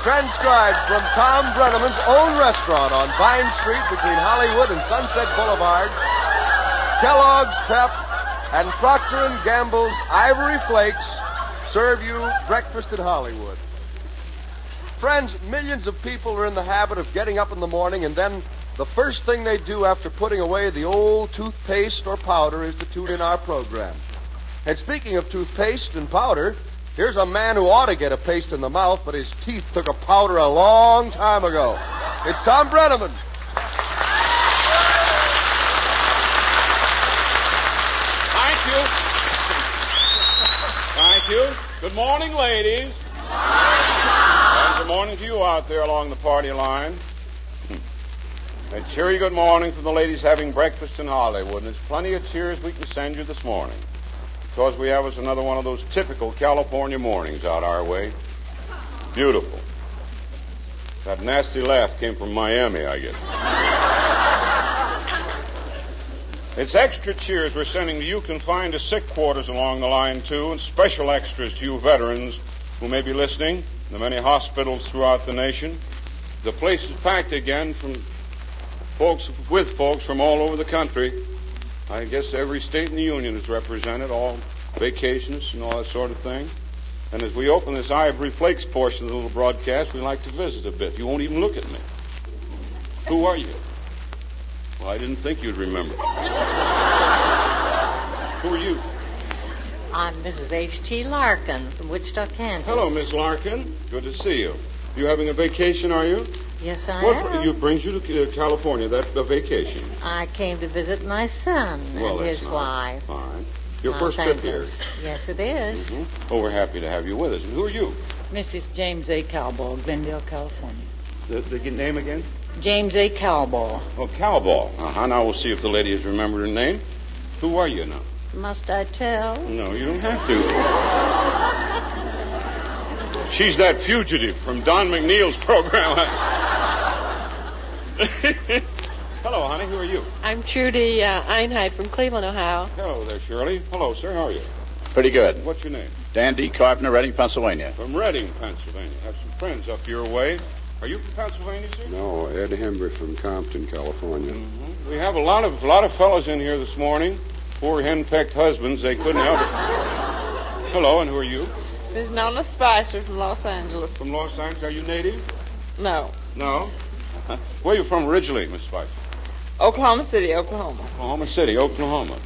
Transcribed from Tom Brenneman's own restaurant on Vine Street between Hollywood and Sunset Boulevard, Kellogg's Pep and Procter & Gamble's Ivory Flakes serve you breakfast in Hollywood. Friends, millions of people are in the habit of getting up in the morning and then the first thing they do after putting away the old toothpaste or powder is to tune in our program. And speaking of toothpaste and powder, here's a man who ought to get a paste in the mouth, but his teeth took a powder a long time ago. It's Tom Brenneman. Thank you. Good morning, ladies. And good morning to you out there along the party line. A cheery good morning from the ladies having breakfast in Hollywood. And there's plenty of cheers we can send you this morning, because we have us another one of those typical California mornings out our way. Beautiful. That nasty laugh came from Miami, I guess. It's extra cheers we're sending to you confined to sick quarters along the line, too, and special extras to you veterans who may be listening, the many hospitals throughout the nation. The place is packed again with folks from all over the country. I guess every state in the Union is represented, all vacationists and all that sort of thing. And as we open this Ivory Flakes portion of the little broadcast, we'd like to visit a bit. You won't even look at me. Who are you? Well, I didn't think you'd remember. Who are you? I'm Mrs. H.T. Larkin from Wichita, Kansas. Hello, Miss Larkin. Good to see you. You having a vacation, are you? Yes, I What am. brings you to California, that vacation? I came to visit my son and his wife. Fine. Your Los first trip here? Angeles. Yes, it is. Mm-hmm. Oh, we're happy to have you with us. And who are you? Mrs. James A. Cowball, Glendale, California. The name again? James A. Cowball. Oh, Cowball. Now we'll see if the lady has remembered her name. Who are you now? Must I tell? No, you don't have to. She's that fugitive from Don McNeil's program. Hello, honey. Who are you? I'm Trudy Einheit from Cleveland, Ohio. Hello there, Shirley. Hello, sir. How are you? Pretty good. What's your name? Dan D. Carpenter, Reading, Pennsylvania. From Reading, Pennsylvania. Have some friends up your way. Are you from Pennsylvania, sir? No, Ed Hember from Compton, California. Mm-hmm. We have a lot of fellows in here this morning. Poor hen-pecked husbands, they couldn't help it. Hello, and who are you? Miss Nona Spicer from Los Angeles. From Los Angeles. Are you native? No. No? Where are you from originally, Miss Spicer? Oklahoma City, Oklahoma. Oklahoma City, Oklahoma.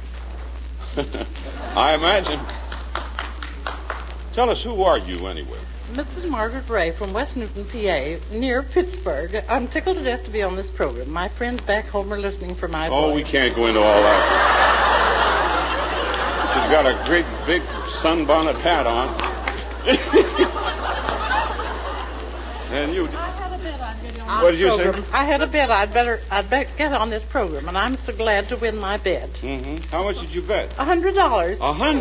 I imagine. Tell us, who are you anyway? Mrs. Margaret Ray from West Newton, PA, near Pittsburgh. I'm tickled to death to be on this program. My friends back home are listening for my voice. We can't go into all that. She's got a great big sunbonnet hat on. And you... What did you say? I had a bet I'd better get on this program, and I'm so glad to win my bet. Mm-hmm. How much did you bet? $100. $100?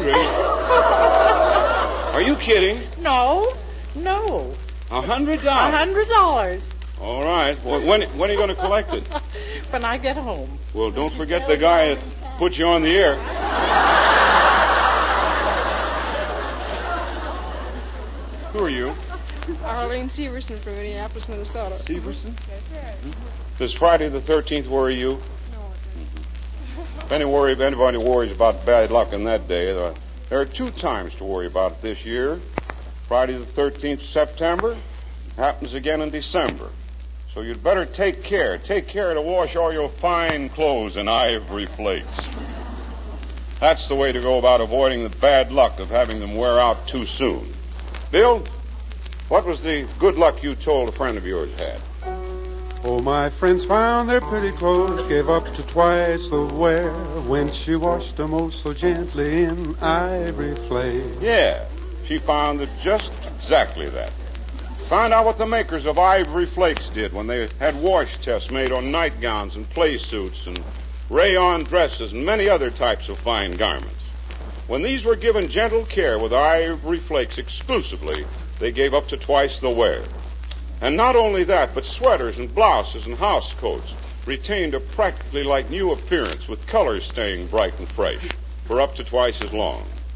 Are you kidding? No. $100? $100. All right. Well, when are you going to collect it? When I get home. Well, don't forget the guy that put you on the air. Who are you? Arlene Severson from Minneapolis, Minnesota. Severson? That's right. This Friday the 13th, where are you? If anybody worries about bad luck on that day, there are 2 times to worry about it this year. Friday the 13th of September, happens again in December. So you'd better take care. Take care to wash all your fine clothes in Ivory Flakes. That's the way to go about avoiding the bad luck of having them wear out too soon. Bill, what was the good luck you told a friend of yours had? Oh, my friends found their pretty clothes, gave up to twice the wear when she washed them oh so gently in Ivory Flakes. Yeah, she found that just exactly that. Found out what the makers of Ivory Flakes did when they had wash tests made on nightgowns and play suits and rayon dresses and many other types of fine garments. When these were given gentle care with Ivory Flakes exclusively, they gave up to twice the wear. And not only that, but sweaters and blouses and house coats retained a practically like new appearance with colors staying bright and fresh for up to twice as long.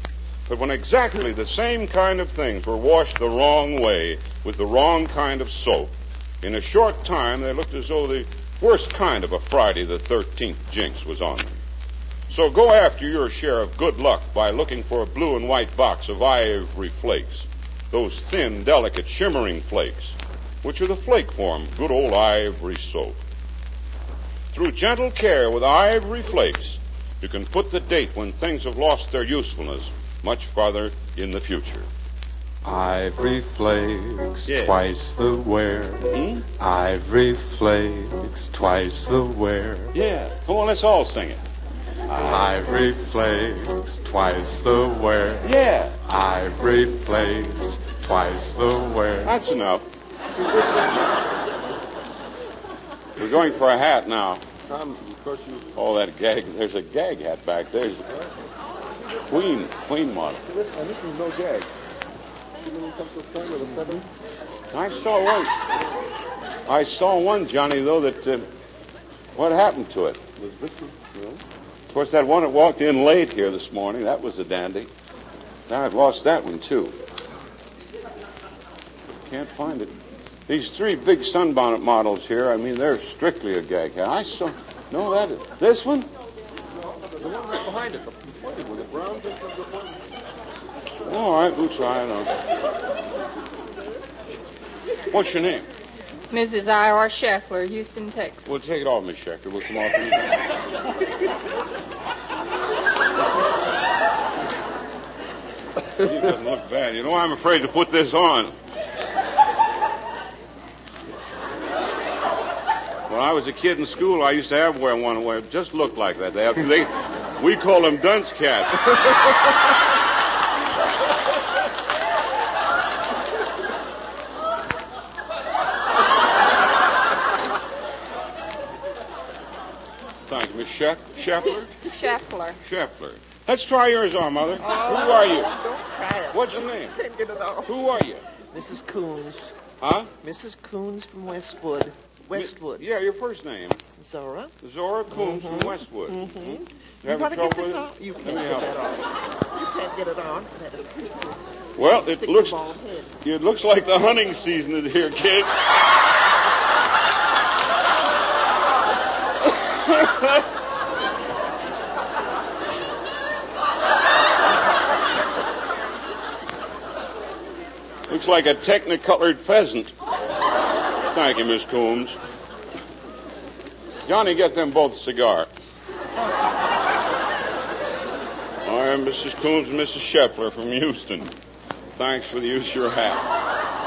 But when exactly the same kind of things were washed the wrong way with the wrong kind of soap, in a short time they looked as though the worst kind of a Friday the 13th jinx was on them. So go after your share of good luck by looking for a blue and white box of ivory flakes, those thin, delicate, shimmering flakes, which are the flake form of good old ivory soap. Through gentle care with ivory flakes, you can put the date when things have lost their usefulness much farther in the future. Ivory flakes, Yeah. twice the wear. Ivory flakes, twice the wear. Yeah. Come on, let's all sing it. Ivory flakes, twice the wear. Yeah. Ivory flakes, twice the wear. That's enough. We're going for a hat now. Oh, that gag. There's a gag hat back there. Queen model. This is no gag. I saw one, Johnny, though, that, what happened to it? Of course, that one that walked in late here this morning, that was a dandy. Now I've lost that one, too. Can't find it. These three big sunbonnet models here, I mean, they're strictly a gag hat. I saw, no, that is, this one? The one right behind it, the pointed one, the brown thing comes up on. All right, we'll try it on. What's your name? Mrs. I.R. Scheffler, Houston, Texas. We'll take it off, Miss Schechter. We'll come off. It doesn't look bad. You know, I'm afraid to put this on. When I was a kid in school, I used to have wear one where it just looked like that. We call them dunce cats. Thank you, Miss Scheffler? Scheffler. Scheffler. Let's try yours on, Mother. Who are you? Don't try it. What's your name? Can't get it off. Who are you? Mrs. Coons. Huh? Mrs. Coons from Westwood. Westwood. Yeah, your first name. Zora. Zora Coons from Westwood. Mm-hmm. You having want to trouble get with this it? on? You Let can't me get help. that on. You can't get it on. Well, it Stick looks your bald head. it looks like the hunting season is here, kid. Looks like a technicolored pheasant. Thank you, Miss Coombs. Johnny, get them both a cigar. I am Mrs. Coombs and Mrs. Scheffler from Houston. Thanks for the use of your hat.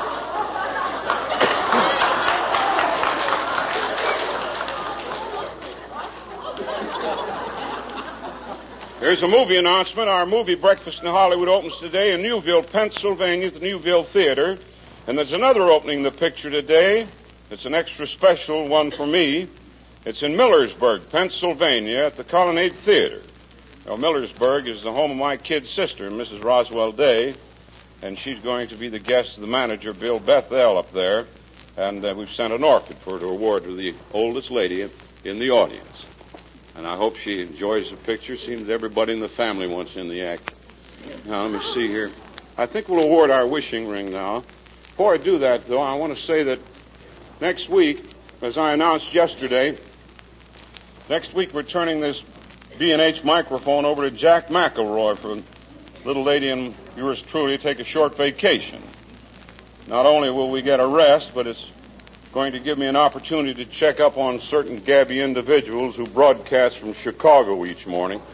Here's a movie announcement. Our movie Breakfast in Hollywood opens today in Newville, Pennsylvania at the Newville Theater. And there's another opening in the picture today. It's an extra special one for me. It's in Millersburg, Pennsylvania at the Colonnade Theater. Now, Millersburg is the home of my kid sister, Mrs. Roswell Day, and she's going to be the guest of the manager, Bill Bethel, up there. And we've sent an orchid for her to award to the oldest lady in the audience. And I hope she enjoys the picture. Seems everybody in the family wants in the act. Now, let me see here. I think we'll award our wishing ring now. Before I do that, though, I want to say that next week, as I announced yesterday, next week we're turning this B&H microphone over to Jack McElroy for little lady and yours truly take a short vacation. Not only will we get a rest, but it's going to give me an opportunity to check up on certain gabby individuals who broadcast from Chicago each morning.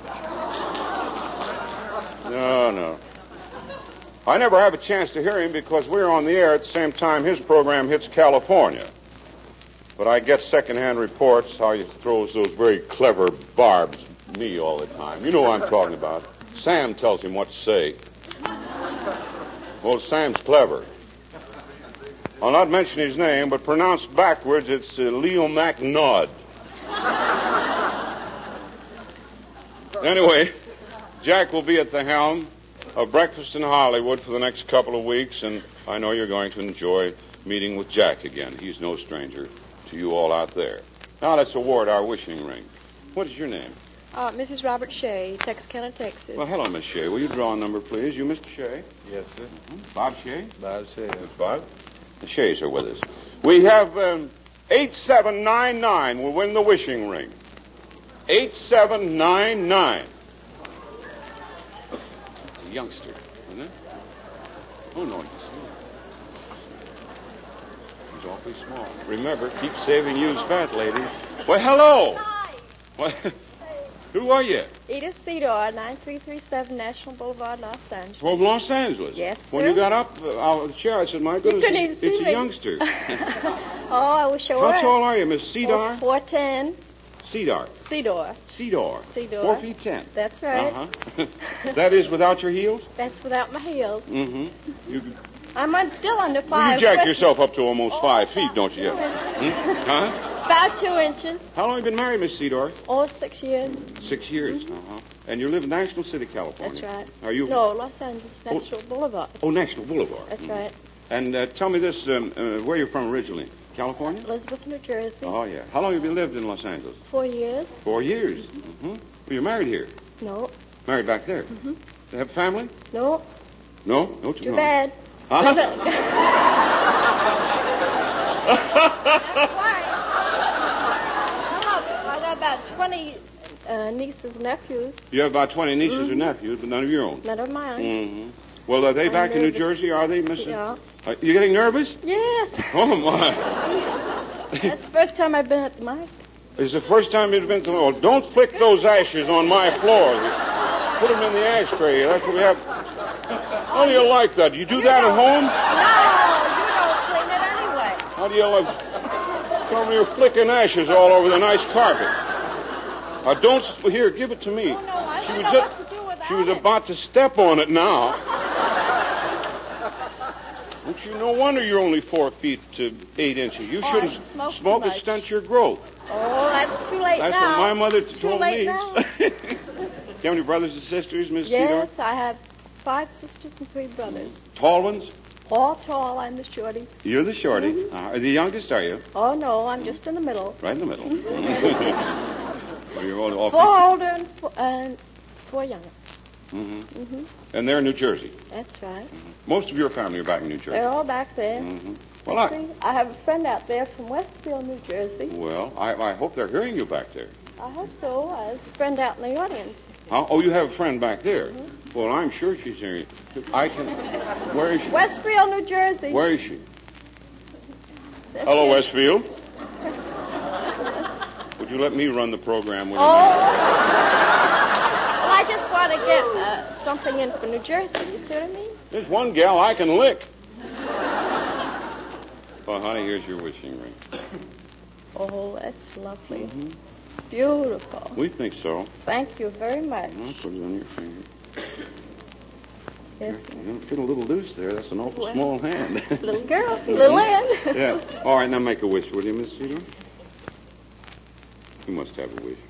No. I never have a chance to hear him because we're on the air at the same time his program hits California. But I get secondhand reports how he throws those very clever barbs at me all the time. You know what I'm talking about. Sam tells him what to say. Well, Sam's clever. I'll not mention his name, but pronounced backwards, it's Leo MacNod. Anyway, Jack will be at the helm of Breakfast in Hollywood for the next couple of weeks, and I know you're going to enjoy meeting with Jack again. He's no stranger to you all out there. Now let's award our wishing ring. What is your name? Mrs. Robert Shea, Texarkana, Texas. Well, hello, Miss Shea. Will you draw a number, please? You, Mr. Shea? Yes, sir. Bob Shea? Bob Shea. That's Bob. The Shays are with us. We have 8799 will win the wishing ring. 8799. It's a youngster, isn't it? Oh, no, he's awfully small. Remember, keep saving used fat, ladies. Well, hello. Hi. What? Who are you? Edith Cedar, 9337 National Boulevard, Los Angeles. From Los Angeles. Yes, When sir. you got up out of the chair, I said, my goodness, couldn't even see it's a me. youngster. Oh, I wish I were. How tall are you, Miss Cedar? 4'10". Cedar. Cedar. Cedar. Cedar. 4 feet 10. That's right. Uh-huh. That is without your heels? That's without my heels. Mm-hmm. You, Still under 5. well, you jack yourself up to almost 5 feet, don't you? Huh? About 2 inches. How long have you been married, Miss Cedar? 6 years. 6 years. Uh-huh. And you live in National City, California. That's right. Are you? No, Los Angeles National Boulevard. Oh, National Boulevard. That's right. And tell me this, where are you from originally? California? Elizabeth, New Jersey. Oh, yeah. How long have you lived in Los Angeles? 4 years. 4 years. Mm-hmm. Well, you're married here? No. Married back there? Mm-hmm. You have family? No. No? No, Too bad. Huh? I got about 20 nieces and nephews. You have about 20 nieces or nephews, but none of your own. None of mine. Mm-hmm. Well, are they I'm back in New nervous. Jersey, are they, Mrs.? Yeah. You getting nervous? Yes. Oh, my. That's the first time I've been at the mic. It's the first time you've been to... Oh, don't flick those ashes on my floor. Put them in the ashtray. That's what we have... How do you like that? Do you do that at home? No, you don't clean it anyway. How do you like... Tell me you're flicking ashes all over the nice carpet. Don't... Here, give it to me. Oh, no, I She don't was know just... what to do without She was it. about to step on it now. Don't you? No wonder you're only 4 feet to 8 inches. You Oh, shouldn't I smoke too smoke. It much. stunts your growth. Oh, that's too late That's now. what my mother Too told late me. now. Do you have any brothers and sisters, Miss Yes, Cedar? I have 5 sisters and 3 brothers. Tall ones? All tall, I'm the shorty. You're the shorty. Mm-hmm. The youngest, are you? Oh, no, I'm just in the middle. Right in the middle. Well, you're all 4 awfully... older and 4 younger. Mm-hmm. Mm-hmm. And they're in New Jersey. That's right. Most of your family are back in New Jersey. They're all back there. Mm-hmm. Well, I have a friend out there from Westfield, New Jersey. I hope they're hearing you back there. I hope so. I have a friend out in the audience. Oh, you have a friend back there. Mm-hmm. Well, I'm sure she's hearing you. Where is she? Westfield, New Jersey. Where is she? There Hello, she is. Westfield. Would you let me run the program? Will Oh. you? Well, I just want to get something in for New Jersey. You see what I mean? There's one gal I can lick. Well, honey, here's your wishing ring. Oh, that's lovely. Mm-hmm. Beautiful. We think so. Thank you very much. I'll put it on your finger. Yes. You don't feel a little loose there. That's an awful Well, small hand. Little girl, little Ann. Yeah. All right, now make a wish, will you, Miss Cedar? You must have a wish.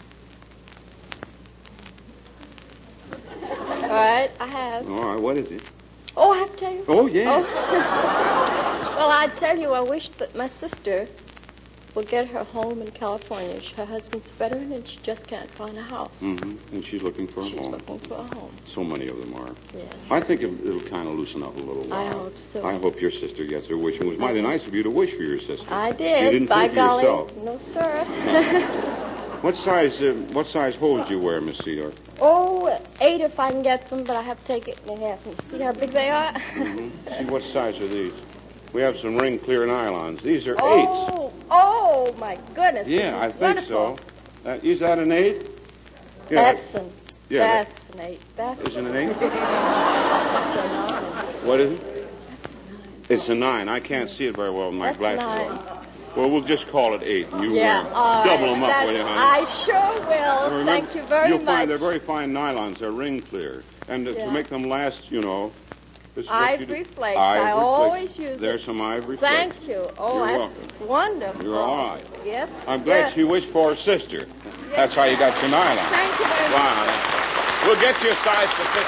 All right, I have. All right, what is it? Oh, I have to tell you. Oh, yeah. Well, I tell you, I wish that my sister will get her home in California. Her husband's a veteran, and she just can't find a house. Mm-hmm. And she's looking for a She's home. looking for a home. So many of them are. Yes. I think it'll kind of loosen up a little while. I hope so. I hope your sister gets her wish. It was mighty nice of you to wish for your sister. I You did. didn't By think of golly. yourself. No, sir. What size hose do you wear, Miss Cedar? Oh, 8 if I can get them, but I have to take it in half. And see how big they are? Mm-hmm. See, what size are these? We have some ring clear nylons. These are 8s. Oh, my goodness. Yeah, this I is think wonderful. so. Is that an 8? Yeah. That's an 8. That's Isn't it an 8? That's a 9. What is it? It's a 9. I can't see it very well with my That's glasses 9. on. Well, we'll just call it 8. And you all double right. them up, will you, honey? I sure will. Remember, Thank you very you'll much. find they're very fine nylons. They're ring clear. And to Yeah. make them last, this is what you do. Ivory flakes. Ivory I flakes. always use There's it. some ivory flakes. Thank you. Oh, You're that's welcome. wonderful. You're all right. Yes. I'm glad she wished for her sister. That's how you got your nylon. Thank you very Wow, much. honey. We'll get you a size to fit.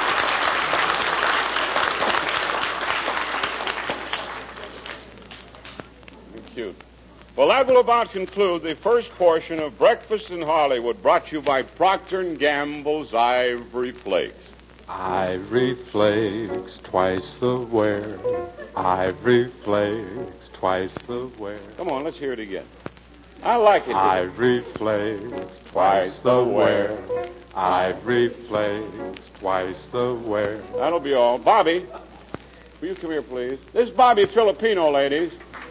You're cute. Well, that will about conclude the first portion of Breakfast in Hollywood, brought to you by Procter & Gamble's Ivory Flakes. Ivory flakes, twice the wear. Ivory flakes, twice the wear. Come on, let's hear it again. I like it. Ivory flakes, twice the wear. Ivory flakes, twice the wear. That'll be all. Bobby, will you come here, please? This is Bobby Filipino, ladies.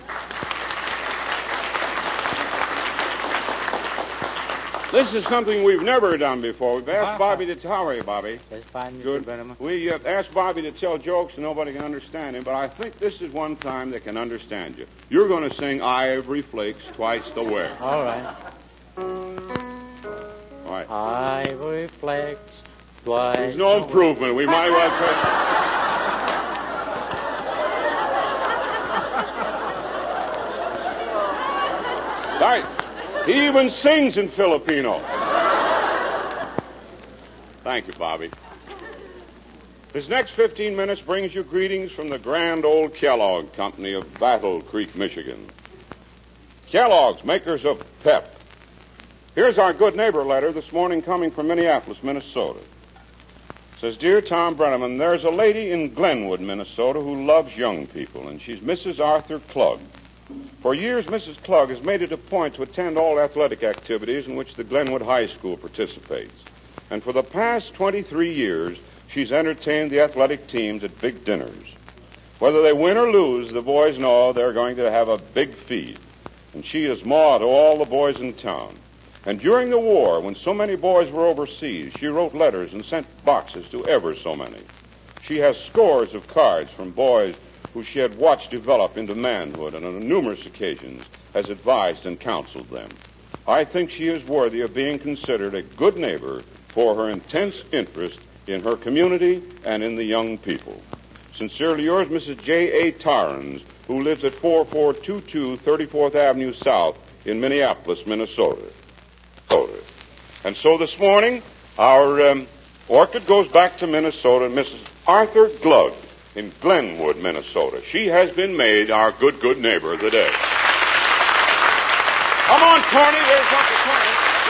This is something we've never done before. We've asked Bobby to... How are you, Bobby? That's fine, Good. Mr. Brenneman. We asked Bobby to tell jokes and nobody can understand him, but I think this is one time they can understand you. You're going to sing Ivory Flakes, twice the wear. All right. All right. Ivory flakes, twice. There's no improvement. We might well try. Right. He even sings in Filipino. Thank you, Bobby. This next 15 minutes brings you greetings from the grand old Kellogg Company of Battle Creek, Michigan. Kellogg's, makers of Pep. Here's our good neighbor letter this morning coming from Minneapolis, Minnesota. It says, Dear Tom Brenneman, there's a lady in Glenwood, Minnesota who loves young people, and she's Mrs. Arthur Klug. For years, Mrs. Klug has made it a point to attend all athletic activities in which the Glenwood High School participates. And for the past 23 years, she's entertained the athletic teams at big dinners. Whether they win or lose, the boys know they're going to have a big feed. And she is ma to all the boys in town. And during the war, when so many boys were overseas, she wrote letters and sent boxes to ever so many. She has scores of cards from boys who she had watched develop into manhood and on numerous occasions has advised and counseled them. I think she is worthy of being considered a good neighbor for her intense interest in her community and in the young people. Sincerely yours, Mrs. J.A. Tarrans, who lives at 4422 34th Avenue South in Minneapolis, Minnesota. And so this morning, our orchid goes back to Minnesota, Mrs. Arthur Glug in Glenwood, Minnesota. She has been made our good neighbor of the day. Come on, Corny. Here's Uncle Corny.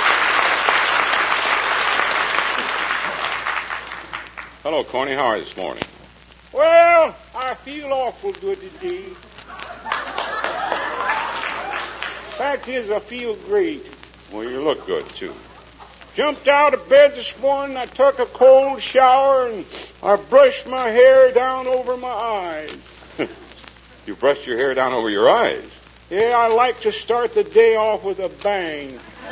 Hello, Corny. How are you this morning? Well, I feel awful good today. Fact is, I feel great. Well, you look good, too. Jumped out of bed this morning, I took a cold shower, and I brushed my hair down over my eyes. You brushed your hair down over your eyes? Yeah, I like to start the day off with a bang.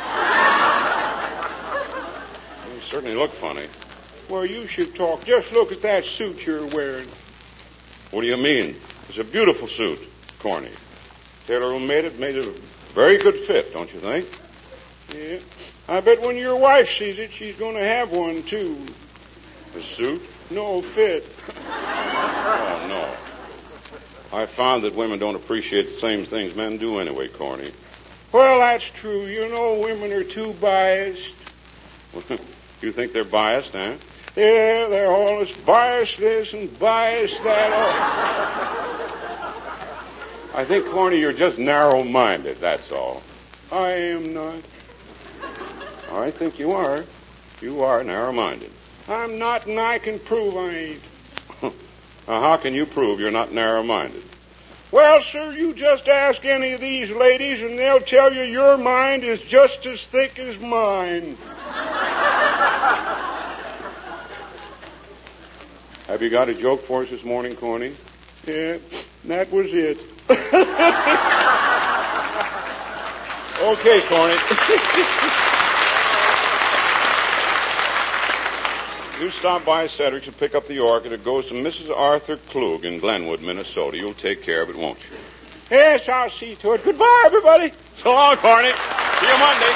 You certainly look funny. Well, you should talk. Just look at that suit you're wearing. What do you mean? It's a beautiful suit, Corny. Tailor who made it a very good fit, don't you think? Yeah. I bet when your wife sees it, she's going to have one, too. A suit? No, fit. Oh, no. I found that women don't appreciate the same things men do anyway, Corny. Well, that's true. You know, women are too biased. You think they're biased, huh? Yeah, they're always biased this and biased that. I think, Corny, you're just narrow-minded, that's all. I am not. I think you are. You are narrow-minded. I'm not, and I can prove I ain't. Now, how can you prove you're not narrow-minded? Well, sir, you just ask any of these ladies, and they'll tell you your mind is just as thick as mine. Have you got a joke for us this morning, Corny? Yeah, that was it. Okay, Corny. You stop by Cedric's and pick up the orchid. It goes to Mrs. Arthur Klug in Glenwood, Minnesota. You'll take care of it, won't you? Yes, I'll see to it. Goodbye, everybody. So long, Corny. See you Monday.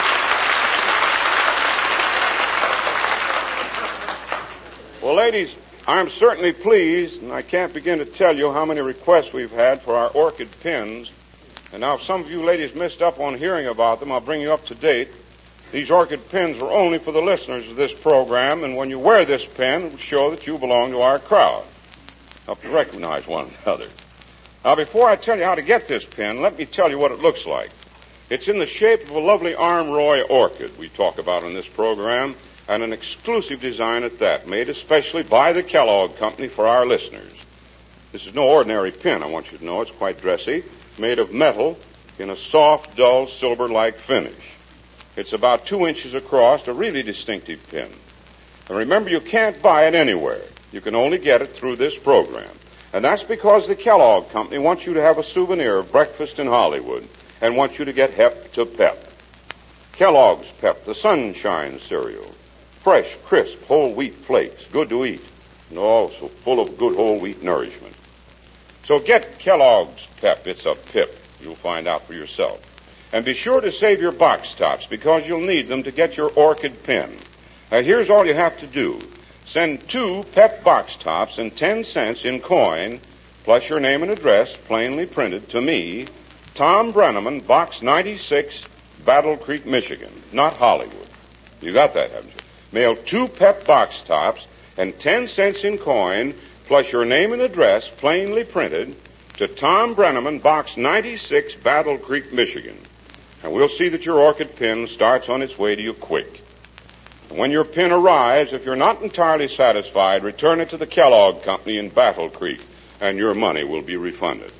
Well, ladies, I'm certainly pleased, and I can't begin to tell you how many requests we've had for our orchid pins. And now, if some of you ladies missed up on hearing about them, I'll bring you up to date. These orchid pins are only for the listeners of this program, and when you wear this pin, it will show that you belong to our crowd. Help to recognize one another. Now, before I tell you how to get this pin, let me tell you what it looks like. It's in the shape of a lovely Armroy orchid we talk about in this program, and an exclusive design at that, made especially by the Kellogg Company for our listeners. This is no ordinary pin, I want you to know. It's quite dressy, made of metal in a soft, dull, silver-like finish. It's about 2 inches across, a really distinctive pin. And remember, you can't buy it anywhere. You can only get it through this program. And that's because the Kellogg Company wants you to have a souvenir of breakfast in Hollywood and wants you to get hep to pep. Kellogg's Pep, the sunshine cereal. Fresh, crisp, whole wheat flakes, good to eat, and also full of good whole wheat nourishment. So get Kellogg's Pep. It's a pip. You'll find out for yourself. And be sure to save your box tops because you'll need them to get your orchid pin. Here's all you have to do. Send 2 Pep box tops and 10 cents in coin, plus your name and address, plainly printed, to me, Tom Brenneman, Box 96, Battle Creek, Michigan, not Hollywood. You got that, haven't you? Mail 2 Pep box tops and 10 cents in coin, plus your name and address, plainly printed, to Tom Brenneman, Box 96, Battle Creek, Michigan. And we'll see that your orchid pin starts on its way to you quick. And when your pin arrives, if you're not entirely satisfied, return it to the Kellogg Company in Battle Creek, and your money will be refunded.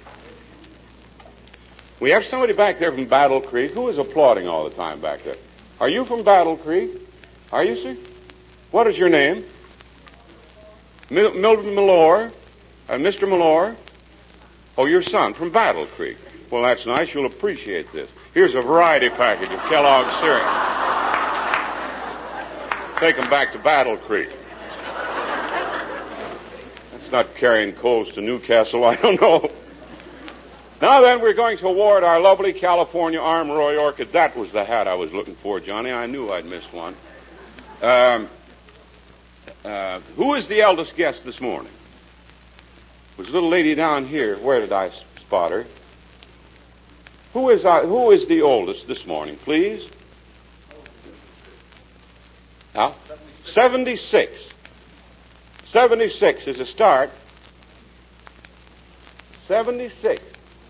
We have somebody back there from Battle Creek. Who is applauding all the time back there? Are you from Battle Creek? Are you, sir? What is your name? Mildred Malore? Mr. Malore? Oh, your son from Battle Creek. Well, that's nice. You'll appreciate this. Here's a variety package of Kellogg's cereal. Take them back to Battle Creek. That's not carrying coals to Newcastle, I don't know. Now then, we're going to award our lovely California Armroy orchid. That was the hat I was looking for, Johnny. I knew I'd missed one. Who is the eldest guest this morning? It was a little lady down here. Where did I spot her? Who is the oldest this morning, please? 76. 76 is a start. 76.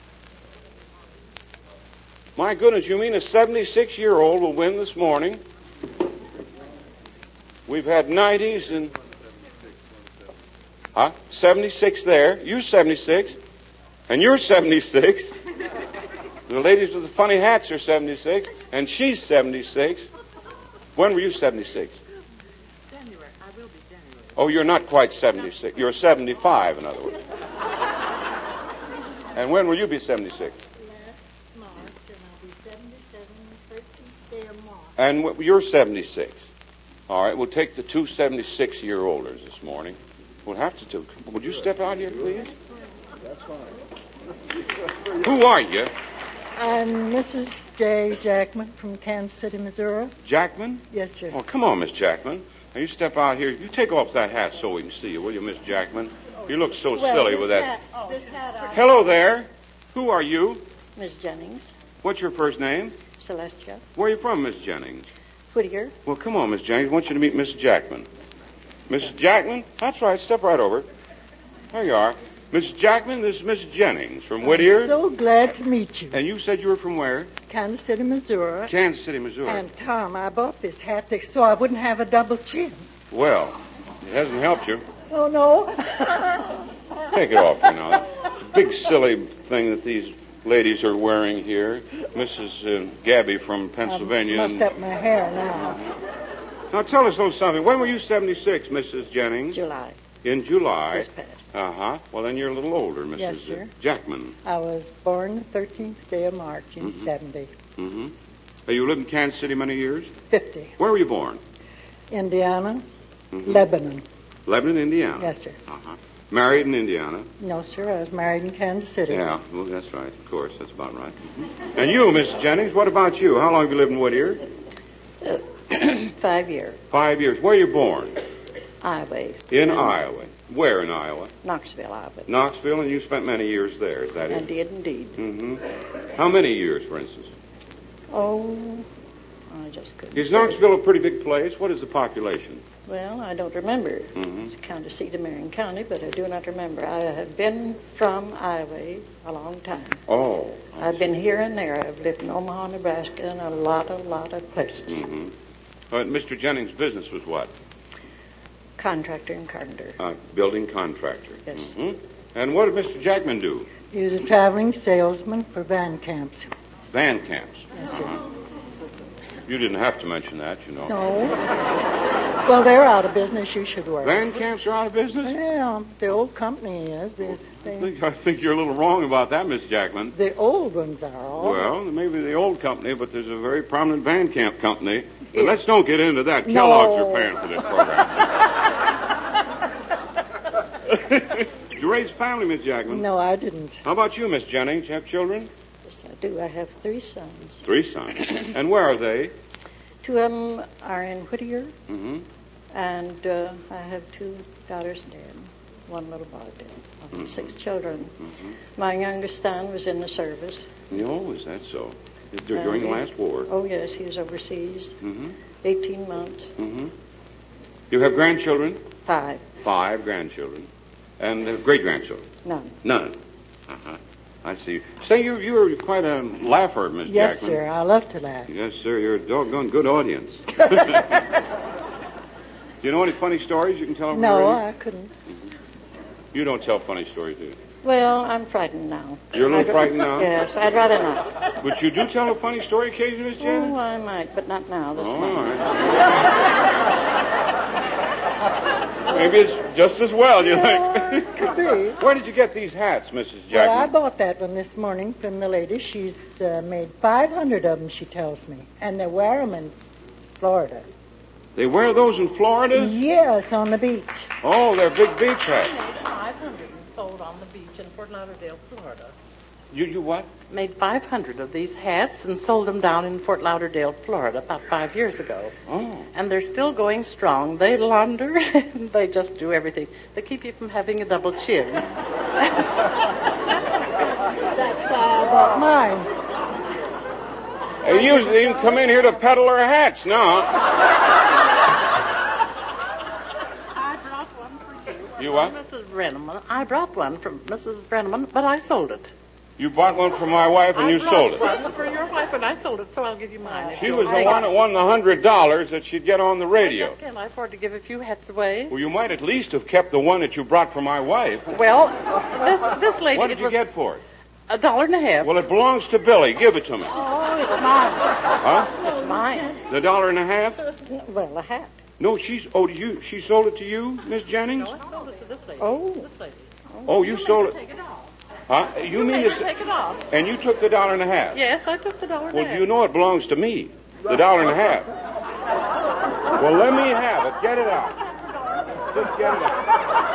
My goodness, you mean a 76-year-old will win this morning? We've had 90s and... 76 there. You 76. And you're 76. The ladies with the funny hats are 76. And she's 76. When were you 76? January. I will be January. Oh, you're not quite 76. You're 75, in other words. And when will you be 76? Last March, and I'll be 77 the 13th day of March. And you're 76. All right, we'll take the 2 76-year-olders this morning. We'll have to do. Would you step out here, please? That's fine. Who are you? I'm Mrs. J. Jackman from Kansas City, Missouri. Jackman? Yes, sir. Oh, come on, Miss Jackman. Now, you step out here. You take off that hat so we can see you, will you, Miss Jackman? You look so silly with that. This hat Hello there. Who are you? Miss Jennings. What's your first name? Celestia. Where are you from, Miss Jennings? Whittier. Well, come on, Miss Jennings. I want you to meet Miss Jackman. Mrs. Jackman? That's right. Step right over. There you are. Mrs. Jackman, this is Miss Jennings from Whittier. So glad to meet you. And you said you were from where? Kansas City, Missouri. Kansas City, Missouri. And, Tom, I bought this hat so I wouldn't have a double chin. Well, it hasn't helped you. Oh, no. Take it off here now. It's a big, silly thing that these ladies are wearing here. Mrs. Gabby from Pennsylvania. I must up my hair now. Now, tell us a little something. When were you 76, Mrs. Jennings? July. In July. This past. Uh-huh. Well, then you're a little older, Mrs. Yes, sir. Jackman. I was born the 13th day of March in 70. Mm-hmm. You lived in Kansas City many years? 50. Where were you born? Indiana, Lebanon. Lebanon, Indiana? Yes, sir. Uh-huh. Married in Indiana? No, sir. I was married in Kansas City. Yeah, well, that's right. Of course, that's about right. Mm-hmm. And you, Mrs. Jennings, what about you? How long have you lived in Whittier? 5 years. 5 years. Where were you born? Iowa. In Iowa. Where in Iowa? Knoxville, Iowa. Knoxville, and you spent many years there, is that it? I did indeed. Mm-hmm. How many years, for instance? Oh, I just couldn't. Is Knoxville a pretty big place? What is the population? Well, I don't remember. It's county seat of Marion County, but I do not remember. I have been from Iowa a long time. Oh. I've been here and there. I've lived in Omaha, Nebraska, and a lot of places. But Mr. Jennings' business was what? Contractor and carpenter. Building contractor. Yes. And what did Mr. Jackman do? He was a traveling salesman for van camps. Van camps? Yes, sir. You didn't have to mention that, you know. No. Well, they're out of business. You should work. Van camps are out of business? Yeah, the old company is. I think you're a little wrong about that, Miss Jackman. The old ones are all. Well, maybe the old company, but there's a very prominent van camp company. But let's don't get into that. No. Kellogg's are paying for this program. Did you raise a family, Miss Jackman? No, I didn't. How about you, Miss Jennings? You have children? Yes, I do. I have 3 sons. 3 sons. And where are they? 2 of them are in Whittier, Mm-hmm. and I have 2 daughters dead, 1 little boy dead. I have 6 children. My youngest son was in the service. Oh, is that so? During the last war? Oh, yes, he was overseas. 18 months. You have grandchildren? 5. 5 grandchildren. And great-grandchildren? None. None. I see. Say, you're quite a laugher, Miss Yes, Jackman. sir. I love to laugh. Yes, sir. You're a doggone good audience. Do you know any funny stories you can tell them? No, I couldn't. You don't tell funny stories, do you? Well, I'm frightened now. You're a little frightened now? Yes, I'd rather not. But you do tell a funny story occasionally, Miss Janet? Oh, I might, but not now. This All month. right. Maybe it's just as well, you think? Could be. Where did you get these hats, Mrs. Jackman? Well, I bought that one this morning from the lady. She's made 500 of them, she tells me. And they wear them in Florida. They wear those in Florida? Yes, on the beach. Oh, they're big beach hats. 500 and sold on the beach in Fort Lauderdale, Florida. You what? Made 500 of these hats and sold them down in Fort Lauderdale, Florida, about 5 years ago. Oh. And they're still going strong. They launder and they just do everything. They keep you from having a double chin. That's why I bought mine. They usually even come in here to peddle our hats now. I brought one for you. You what? Mrs. Brenneman. I brought one from Mrs. Brenneman, but I sold it. You bought one for my wife and you sold it. I brought one for your wife and I sold it, so I'll give you mine. She was the one that won the $100 that she'd get on the radio. Can I afford to give a few hats away? Well, you might at least have kept the one that you brought for my wife. Well, this lady... What did you get for it? $1.50. Well, it belongs to Billy. Give it to me. Oh, it's mine. Huh? It's mine. The $1.50? Well, a hat. No, she sold it to you, Miss Jennings? No, I sold it to this lady. Oh. This lady. Oh, you sold it. Take it off. Huh? You mean made to her take it off. And you took the $1.50? Yes, I took the $1.50. Well, you know it belongs to me. The $1.50. Well, let me have it. Get it out. Just get it out.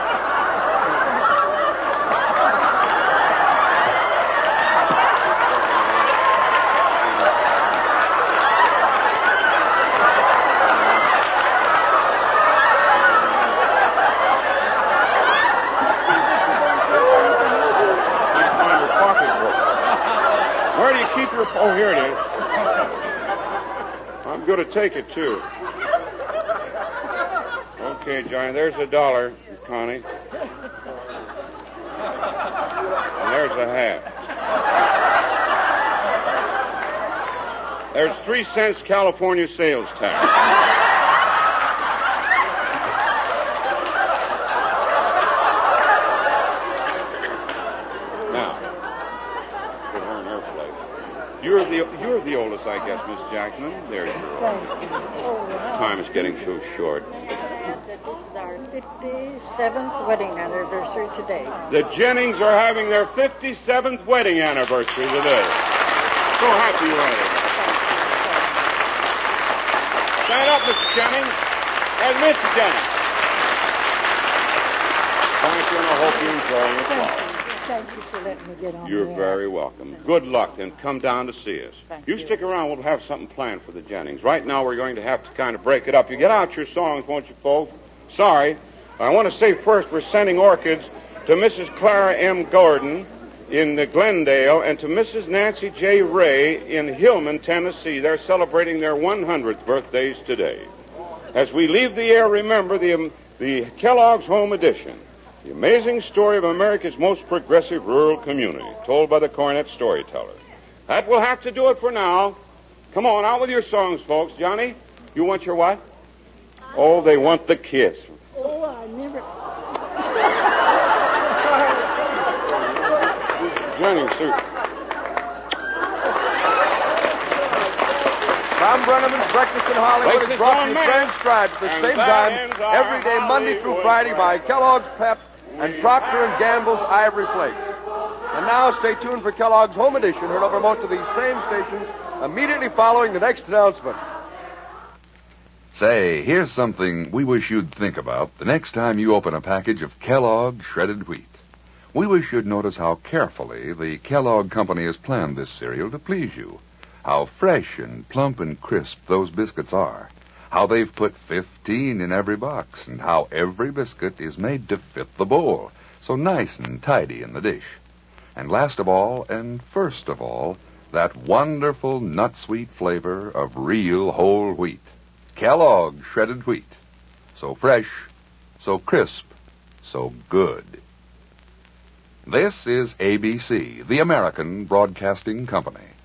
Where do you keep your... Oh, here it is. I'm going to take it, too. Okay, Johnny, there's $1, Connie. And there's a hat. There's 3 cents California sales tax. You're the oldest, I guess, Miss Jackman. There you are. Time is getting too short. This is our 57th wedding anniversary today. The Jennings are having their 57th wedding anniversary today. So happy you are. Stand up, Mr. Jennings. And Mr. Jennings. Thank you, and I hope you enjoy your flowers. Thank you for letting me get on. You're very welcome. Good luck, and come down to see us. Thank you stick around. We'll have something planned for the Jennings. Right now, we're going to have to kind of break it up. You get out your songs, won't you, folks? Sorry. I want to say first we're sending orchids to Mrs. Clara M. Gordon in Glendale and to Mrs. Nancy J. Ray in Hillman, Tennessee. They're celebrating their 100th birthdays today. As we leave the air, remember the Kellogg's Home Edition, the amazing story of America's most progressive rural community, told by the Cornet Storyteller. That will have to do it for now. Come on, out with your songs, folks. Johnny, you want your what? Oh, they want the kiss. Oh, I never... Johnny, sir. Tom Brenneman's Breakfast in Hollywood is brought to you transcribed at the same time every day, Monday through Friday, by Kellogg's Pep and Procter & Gamble's Ivory Flakes. And now stay tuned for Kellogg's Home Edition, heard over most of these same stations immediately following the next announcement. Say, here's something we wish you'd think about the next time you open a package of Kellogg shredded wheat. We wish you'd notice how carefully the Kellogg Company has planned this cereal to please you. How fresh and plump and crisp those biscuits are. How they've put 15 in every box, and how every biscuit is made to fit the bowl, so nice and tidy in the dish. And last of all, and first of all, that wonderful nut-sweet flavor of real whole wheat. Kellogg shredded wheat. So fresh, so crisp, so good. This is ABC, the American Broadcasting Company.